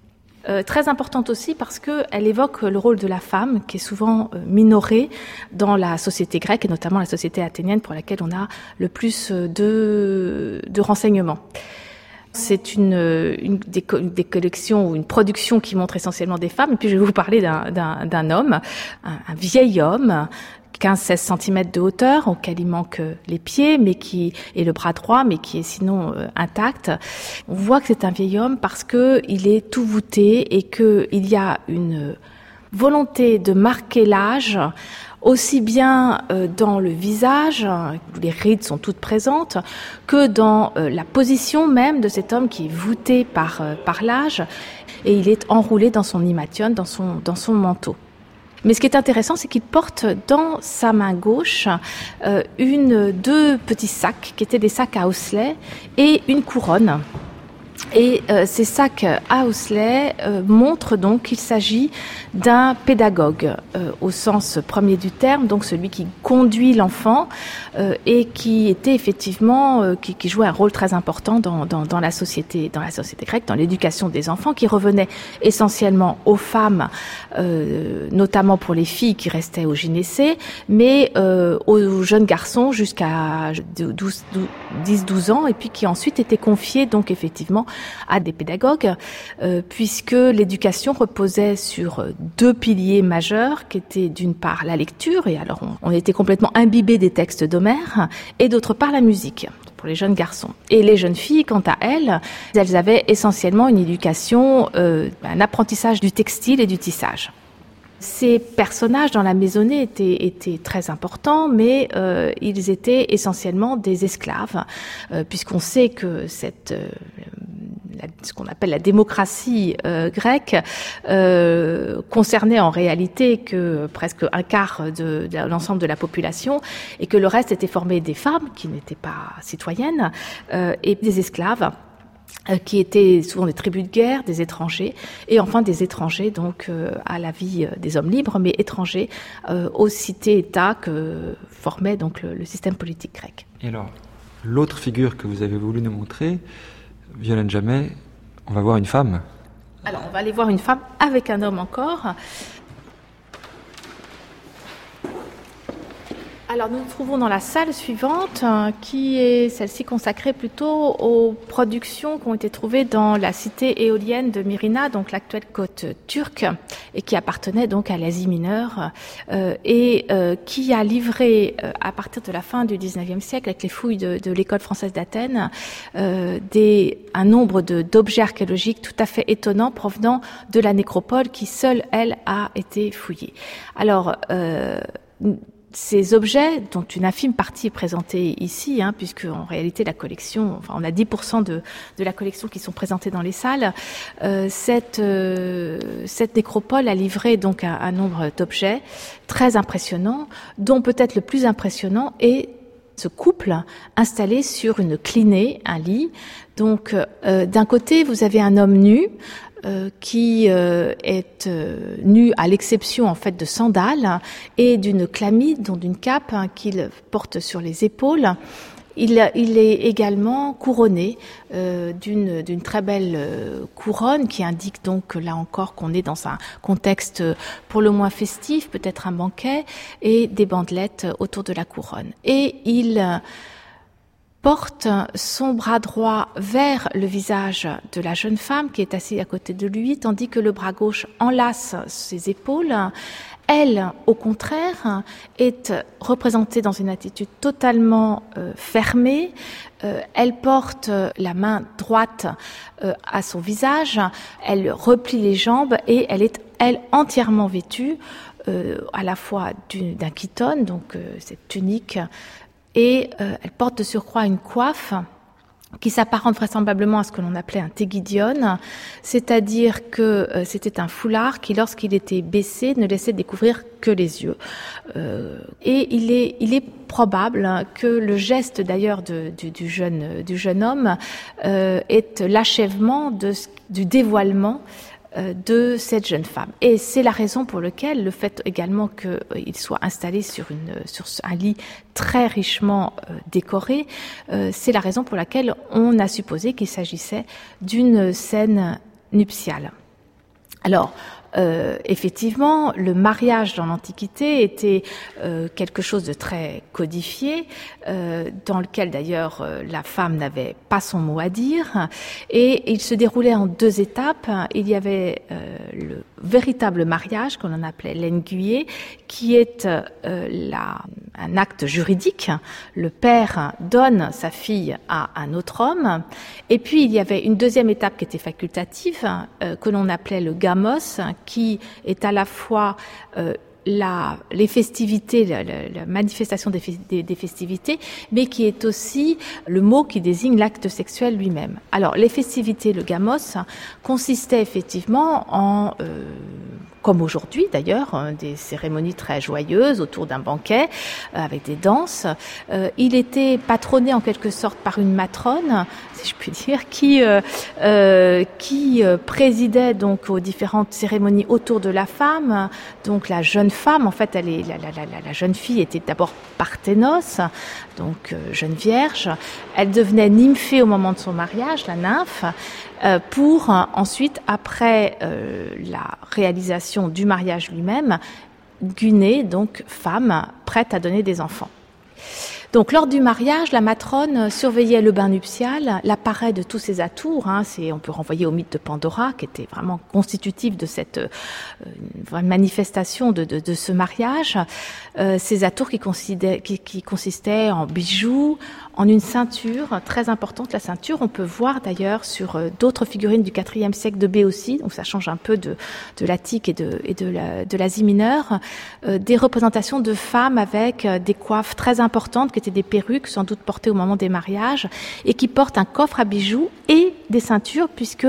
très importante aussi parce qu'elle évoque le rôle de la femme qui est souvent minoré dans la société grecque et notamment la société athénienne pour laquelle on a le plus de renseignements. C'est des collections ou une production qui montre essentiellement des femmes. Et puis je vais vous parler d'un homme, un vieil homme, 15-16 cm de hauteur, auquel il manque les pieds, mais qui est le bras droit, mais qui est sinon intact. On voit que c'est un vieil homme parce que il est tout voûté et que il y a une volonté de marquer l'âge, aussi bien dans le visage, où les rides sont toutes présentes, que dans la position même de cet homme qui est voûté par l'âge, et il est enroulé dans son himation, dans son manteau. Mais ce qui est intéressant, c'est qu'il porte dans sa main gauche deux petits sacs, qui étaient des sacs à osselets, et une couronne. Et ces sacs à osselets montrent donc qu'il s'agit d'un pédagogue au sens premier du terme, donc celui qui conduit l'enfant et qui était effectivement qui jouait un rôle très important dans la société grecque, dans l'éducation des enfants, qui revenait essentiellement aux femmes, notamment pour les filles qui restaient au gynécée, mais aux jeunes garçons jusqu'à 10-12 ans, et puis qui ensuite étaient confiés donc effectivement à des pédagogues, puisque l'éducation reposait sur deux piliers majeurs, qui étaient d'une part la lecture, et alors on était complètement imbibé des textes d'Homère, et d'autre part la musique, pour les jeunes garçons. Et les jeunes filles, quant à elles avaient essentiellement une éducation, un apprentissage du textile et du tissage. Ces personnages dans la maisonnée étaient très importants, mais ils étaient essentiellement des esclaves, puisqu'on sait que ce qu'on appelle la démocratie grecque concernait en réalité que presque un quart de l'ensemble de la population, et que le reste était formé des femmes qui n'étaient pas citoyennes et des esclaves, qui étaient souvent des tribus de guerre, des étrangers, et enfin des étrangers donc à la vie des hommes libres, mais étrangers aux cités-États que formait donc le système politique grec. Et alors, l'autre figure que vous avez voulu nous montrer, Violaine Jamet, on va voir une femme. Alors, on va aller voir une femme avec un homme encore. Alors, nous nous trouvons dans la salle suivante, qui est celle-ci consacrée plutôt aux productions qui ont été trouvées dans la cité éolienne de Myrina, donc l'actuelle côte turque, et qui appartenait donc à l'Asie mineure, et qui a livré, à partir de la fin du XIXe siècle, avec les fouilles de l'école française d'Athènes, un nombre d'objets archéologiques tout à fait étonnants provenant de la nécropole, qui seule, elle, a été fouillée. Alors, ces objets, dont une infime partie est présentée ici, puisque en réalité la collection, on a 10% de la collection qui sont présentés dans les salles. Cette nécropole a livré donc un nombre d'objets très impressionnants, dont peut-être le plus impressionnant est ce couple installé sur une clinée, un lit. Donc, d'un côté, vous avez un homme nu, qui est nu à l'exception en fait de sandales et d'une chlamyde, donc d'une cape qu'il porte sur les épaules. Il est également couronné d'une très belle couronne qui indique donc là encore qu'on est dans un contexte pour le moins festif, peut-être un banquet, et des bandelettes autour de la couronne. Et il porte son bras droit vers le visage de la jeune femme qui est assise à côté de lui, tandis que le bras gauche enlace ses épaules. Elle, au contraire, est représentée dans une attitude totalement fermée. Elle porte la main droite à son visage, elle replie les jambes et elle est, elle, entièrement vêtue à la fois d'un chiton, donc cette tunique, et elle porte de surcroît une coiffe qui s'apparente vraisemblablement à ce que l'on appelait un tegidion, c'est-à-dire que c'était un foulard qui, lorsqu'il était baissé, ne laissait découvrir que les yeux. Et il est probable que le geste d'ailleurs du jeune homme est l'achèvement du dévoilement de cette jeune femme. Et c'est la raison pour laquelle le fait également qu'il soit installé sur un lit très richement décoré, c'est la raison pour laquelle on a supposé qu'il s'agissait d'une scène nuptiale. Alors, effectivement, le mariage dans l'Antiquité était quelque chose de très codifié, dans lequel d'ailleurs la femme n'avait pas son mot à dire, et il se déroulait en 2 étapes. Il y avait le véritable mariage, qu'on en appelait l'enguié, qui est un acte juridique. Le père donne sa fille à un autre homme, et puis il y avait une 2e étape qui était facultative, que l'on appelait le gamos, qui est à la fois les festivités, la manifestation des festivités, mais qui est aussi le mot qui désigne l'acte sexuel lui-même. Alors, les festivités, le gamos, consistait effectivement en, comme aujourd'hui d'ailleurs, des cérémonies très joyeuses autour d'un banquet, avec des danses. Il était patronné en quelque sorte par une matrone, si je puis dire, qui présidait donc aux différentes cérémonies autour de la femme. Donc la jeune femme, en fait, la jeune fille était d'abord parthénos, donc jeune vierge. Elle devenait nymphée au moment de son mariage, la nymphe, pour ensuite, après la réalisation du mariage lui-même, guner, donc femme prête à donner des enfants. Donc, lors du mariage, la matrone surveillait le bain nuptial, l'appareil de tous ces atours. On peut renvoyer au mythe de Pandora, qui était vraiment constitutif de cette manifestation de ce mariage. Ces atours qui consistaient en bijoux, en une ceinture très importante. La ceinture, on peut voir d'ailleurs sur d'autres figurines du IVe siècle de Béotie, donc ça change un peu de l'Attique et de l'Asie mineure, des représentations de femmes avec des coiffes très importantes, qui étaient des perruques sans doute portées au moment des mariages, et qui portent un coffre à bijoux et des ceintures, puisque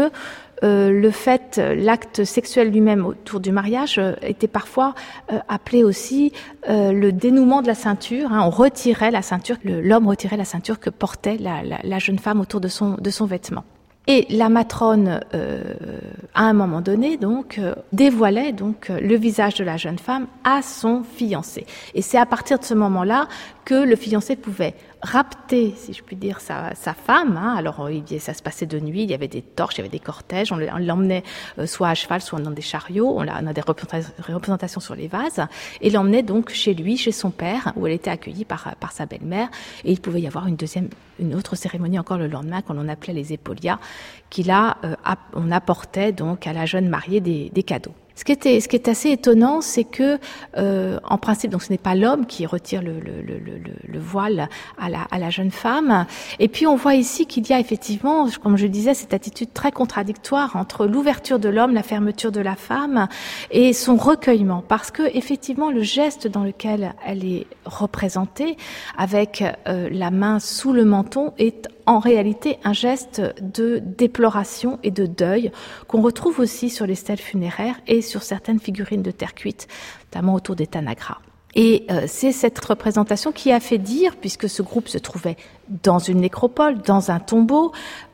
l'acte sexuel lui-même autour du mariage était parfois appelé aussi le dénouement de la ceinture. On retirait la ceinture, l'homme retirait la ceinture que portait la jeune femme autour de son vêtement. Et la matrone, à un moment donné, donc, dévoilait donc le visage de la jeune femme à son fiancé. Et c'est à partir de ce moment-là que le fiancé pouvait rapter, si je puis dire, sa femme. Alors, ça se passait de nuit, il y avait des torches, il y avait des cortèges, on l'emmenait soit à cheval, soit dans des chariots, on a des représentations sur les vases, et l'emmenait donc chez lui, chez son père, où elle était accueillie par sa belle-mère, et il pouvait y avoir une autre cérémonie encore le lendemain, qu'on on appelait les épaulias, qui là, on apportait donc à la jeune mariée des cadeaux. Ce qui est assez étonnant, c'est que, en principe, donc ce n'est pas l'homme qui retire le voile à la jeune femme. Et puis on voit ici qu'il y a effectivement, comme je disais, cette attitude très contradictoire entre l'ouverture de l'homme, la fermeture de la femme et son recueillement, parce que effectivement le geste dans lequel elle est représentée, avec la main sous le menton, est en réalité un geste de déploration et de deuil qu'on retrouve aussi sur les stèles funéraires et sur certaines figurines de terre cuite, notamment autour des Tanagras. Et c'est cette représentation qui a fait dire, puisque ce groupe se trouvait dans une nécropole, dans un tombeau,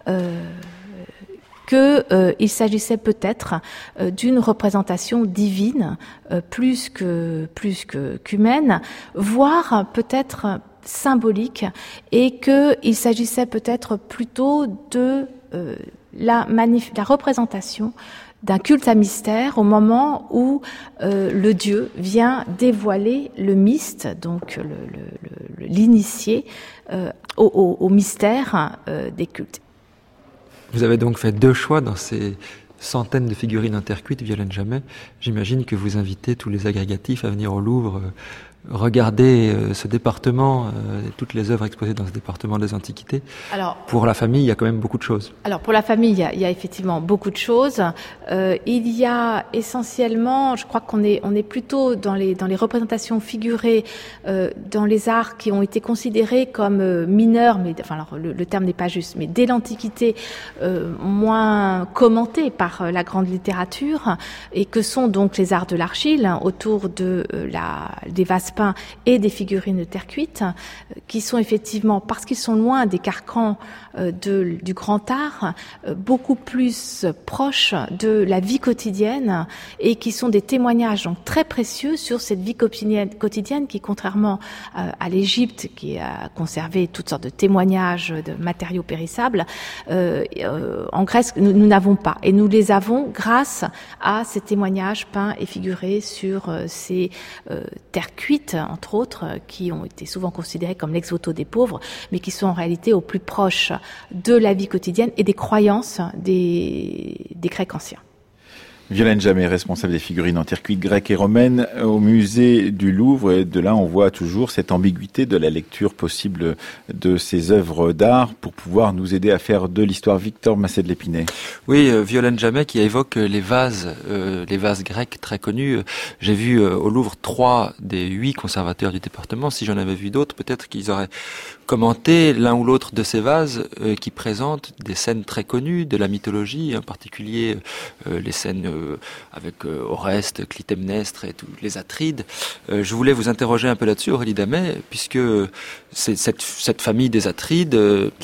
qu'il s'agissait peut-être d'une représentation divine, plus qu'humaine, voire peut-être symbolique, et qu'il s'agissait peut-être plutôt de la représentation d'un culte à mystère au moment où le Dieu vient dévoiler le myste, donc l'initié, au mystère des cultes. Vous avez donc fait 2 choix dans ces centaines de figurines en terre cuite, Violaine Jamet. J'imagine que vous invitez tous les agrégatifs à venir au Louvre regarder ce département, toutes les œuvres exposées dans ce département des Antiquités. Alors, pour la famille, il y a quand même beaucoup de choses. Alors, pour la famille, il y a effectivement beaucoup de choses. Il y a essentiellement, je crois qu'on est plutôt dans les représentations figurées, dans les arts qui ont été considérés comme mineurs, mais enfin, alors, le terme n'est pas juste, mais dès l'Antiquité, moins commentés par la grande littérature, et que sont donc les arts de l'argile, autour de des vases peints et des figurines de terre cuite, qui sont effectivement, parce qu'ils sont loin des carcans du grand art, beaucoup plus proches de la vie quotidienne, et qui sont des témoignages donc très précieux sur cette vie quotidienne qui, contrairement à l'Égypte, qui a conservé toutes sortes de témoignages de matériaux périssables, en Grèce, nous n'avons pas. Et nous les les avons grâce à ces témoignages peints et figurés sur ces terres cuites, entre autres, qui ont été souvent considérées comme l'ex-voto des pauvres, mais qui sont en réalité au plus proche de la vie quotidienne et des croyances des Grecs anciens. Violaine Jamet, responsable des figurines en terre cuite grecque et romaine au musée du Louvre. Et de là, on voit toujours cette ambiguïté de la lecture possible de ces œuvres d'art pour pouvoir nous aider à faire de l'histoire. Victor Massé de l'Épinay. Oui, Violaine Jamet qui évoque les vases grecs très connus. J'ai vu au Louvre 3 des 8 conservateurs du département. Si j'en avais vu d'autres, peut-être qu'ils auraient commenté l'un ou l'autre de ces vases qui présentent des scènes très connues de la mythologie, en particulier les scènes avec Oreste, Clytemnestre et tous les Atrides. Je voulais vous interroger un peu là-dessus, Aurélie Damet, puisque cette famille des Atrides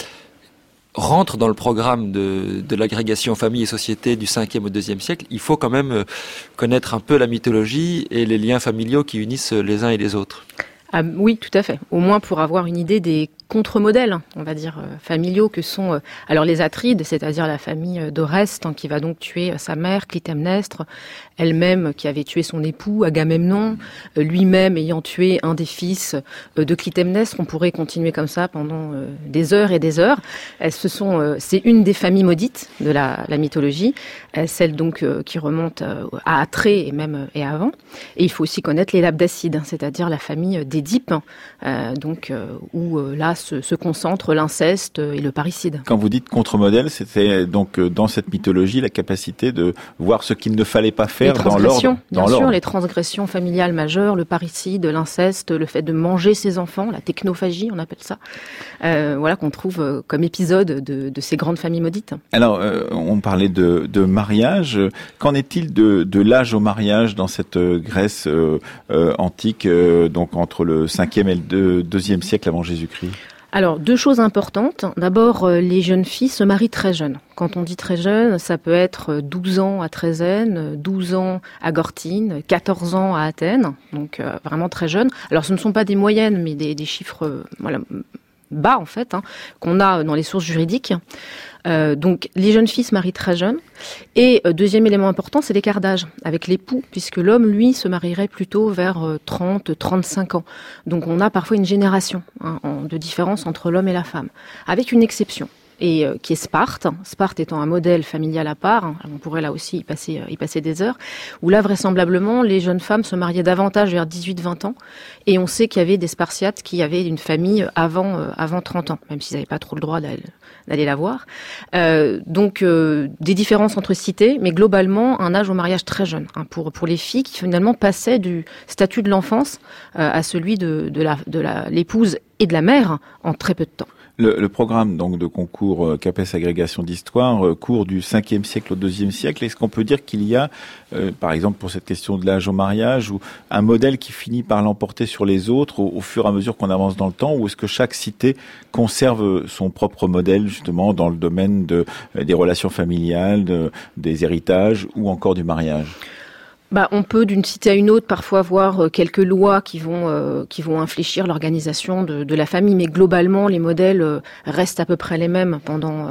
rentre dans le programme de l'agrégation famille et société du 5e au 2e siècle. Il faut quand même connaître un peu la mythologie et les liens familiaux qui unissent les uns et les autres. Ah, oui, tout à fait. Au moins pour avoir une idée des contre-modèles, on va dire, familiaux que sont alors les Atrides, c'est-à-dire la famille d'Oreste, qui va donc tuer sa mère, Clytemnestre, elle-même qui avait tué son époux, Agamemnon, lui-même ayant tué un des fils de Clytemnestre. On pourrait continuer comme ça pendant des heures et des heures. C'est une des familles maudites de la mythologie, celle donc qui remonte à Atrée et avant. Et il faut aussi connaître les Labdacides, c'est-à-dire la famille d'Édipe, où là se concentrent l'inceste et le parricide. Quand vous dites contre-modèle, c'était donc dans cette mythologie la capacité de voir ce qu'il ne fallait pas faire dans l'ordre. Bien sûr, les transgressions familiales majeures, le parricide, l'inceste, le fait de manger ses enfants, la technophagie, on appelle ça. Voilà qu'on trouve comme épisode de ces grandes familles maudites. Alors, on parlait de mariage. Qu'en est-il de l'âge au mariage dans cette Grèce antique, donc entre le 5e et le 2e siècle avant Jésus-Christ? Alors, 2 choses importantes. D'abord, les jeunes filles se marient très jeunes. Quand on dit très jeune, ça peut être 12 ans à Trézène, 12 ans à Gortine, 14 ans à Athènes, donc vraiment très jeunes. Alors, ce ne sont pas des moyennes, mais des chiffres bas, en fait, qu'on a dans les sources juridiques. Donc, les jeunes filles se marient très jeunes. Et deuxième élément important, c'est l'écart d'âge avec l'époux, puisque l'homme, lui, se marierait plutôt vers 30-35 ans. Donc, on a parfois une génération de différence entre l'homme et la femme, avec une exception. Et qui est Sparte. Sparte étant un modèle familial à part, on pourrait là aussi y passer des heures, où là vraisemblablement les jeunes femmes se mariaient davantage vers 18-20 ans, et on sait qu'il y avait des Spartiates qui avaient une famille avant 30 ans, même s'ils n'avaient pas trop le droit d'aller la voir. Donc des différences entre cités, mais globalement un âge au mariage très jeune, pour les filles qui finalement passaient du statut de l'enfance à celui de l'épouse et de la mère en très peu de temps. Le programme donc de concours CAPES Agrégation d'Histoire court du 5e siècle au 2e siècle. Est-ce qu'on peut dire qu'il y a, par exemple pour cette question de l'âge au mariage, ou un modèle qui finit par l'emporter sur les autres au fur et à mesure qu'on avance dans le temps, ou est-ce que chaque cité conserve son propre modèle justement dans le domaine des relations familiales, des héritages ou encore du mariage ? On peut d'une cité à une autre parfois voir quelques lois qui vont infléchir l'organisation de la famille, mais globalement les modèles restent à peu près les mêmes pendant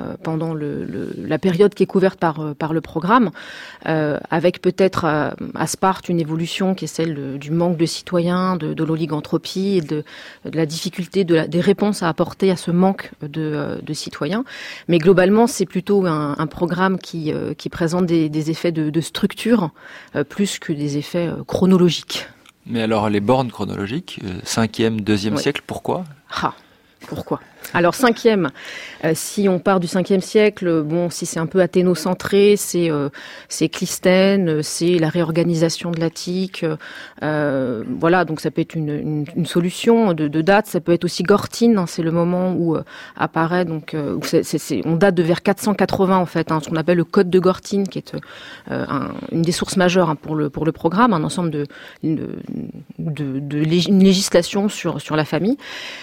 la période qui est couverte par le programme, avec peut-être à Sparte une évolution qui est celle du manque de citoyens, de l'oliganthropie et de la difficulté des réponses à apporter à ce manque de citoyens. Mais globalement c'est plutôt un programme qui présente des effets de structure plus que des effets chronologiques. Mais alors les bornes chronologiques, 5e, 2e siècle, pourquoi ? Pourquoi ? Alors 5e, si on part du 5e siècle, si c'est un peu athénocentré, c'est Clisthène, c'est la réorganisation de l'Attique, donc ça peut être une solution de date. Ça peut être aussi Gortine, c'est le moment où apparaît on date de vers 480 en fait, ce qu'on appelle le Code de Gortine, qui est une des sources majeures pour le programme, un ensemble une législation sur la famille.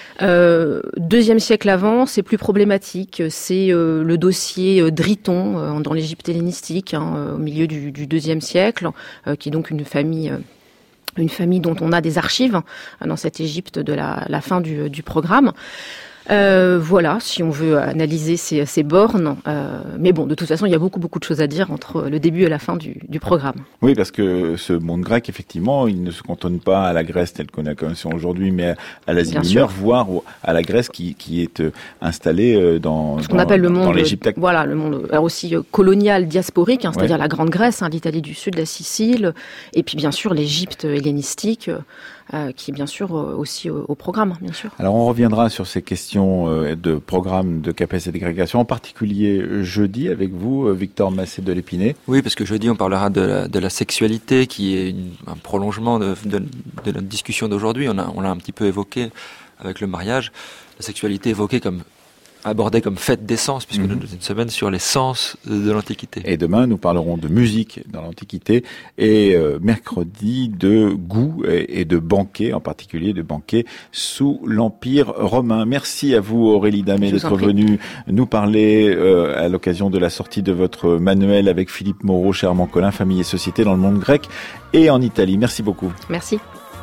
2e siècle avant, c'est plus problématique. C'est le dossier Driton dans l'Égypte hellénistique, au milieu du 2e siècle, qui est donc une famille dont on a des archives dans cette Égypte de la fin du programme. Voilà, si on veut analyser ces bornes. Mais bon, de toute façon, il y a beaucoup de choses à dire entre le début et la fin du programme. Oui, parce que ce monde grec, effectivement, il ne se cantonne pas à la Grèce telle qu'on la connaît aujourd'hui, mais à l'Asie mineure, voire à la Grèce qui est installée dans ce qu'on appelle le monde, l'Égypte. Voilà, le monde aussi colonial, diasporique, c'est-à-dire la Grande Grèce, l'Italie du Sud, la Sicile, et puis bien sûr l'Égypte hellénistique, qui est bien sûr aussi au programme, bien sûr. Alors on reviendra sur ces questions de programme de capacité d'agrégation, en particulier jeudi avec vous, Victor Massé de l'Épinay. Oui, parce que jeudi on parlera de la sexualité, qui est un prolongement de notre discussion d'aujourd'hui. On l'a un petit peu évoqué avec le mariage. La sexualité évoquée abordée comme fête des sens, puisque nous avons une semaine sur les sens de l'Antiquité. Et demain, nous parlerons de musique dans l'Antiquité et mercredi de goût et de banquet, en particulier de banquet sous l'Empire romain. Merci à vous, Aurélie Damé, d'être venue nous parler à l'occasion de la sortie de votre manuel avec Philippe Moreau chez Armand Collin, Famille et Société dans le monde grec et en Italie. Merci beaucoup. Merci.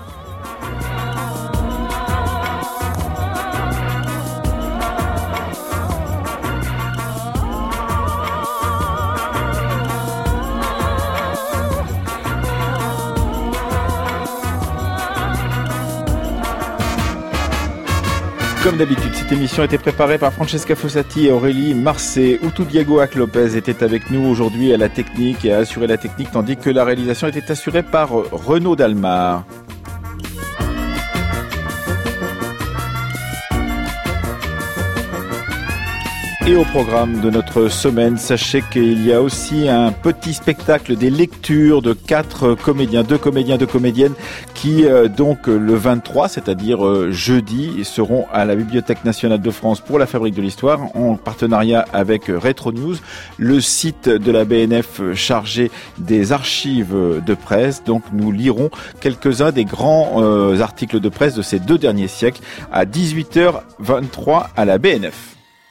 Comme d'habitude, cette émission était préparée par Francesca Fossati et Aurélie Marcet. Outou Diego Lopez était avec nous aujourd'hui à la technique et a assuré la technique, tandis que la réalisation était assurée par Renaud Dalmar. Et au programme de notre semaine, sachez qu'il y a aussi un petit spectacle des lectures de 2 comédiens, 2 comédiennes qui donc le 23, c'est-à-dire jeudi, seront à la Bibliothèque nationale de France pour la Fabrique de l'Histoire en partenariat avec Retro News, le site de la BNF chargé des archives de presse. Donc nous lirons quelques-uns des grands articles de presse de ces 2 derniers siècles à 18h23 à la BNF.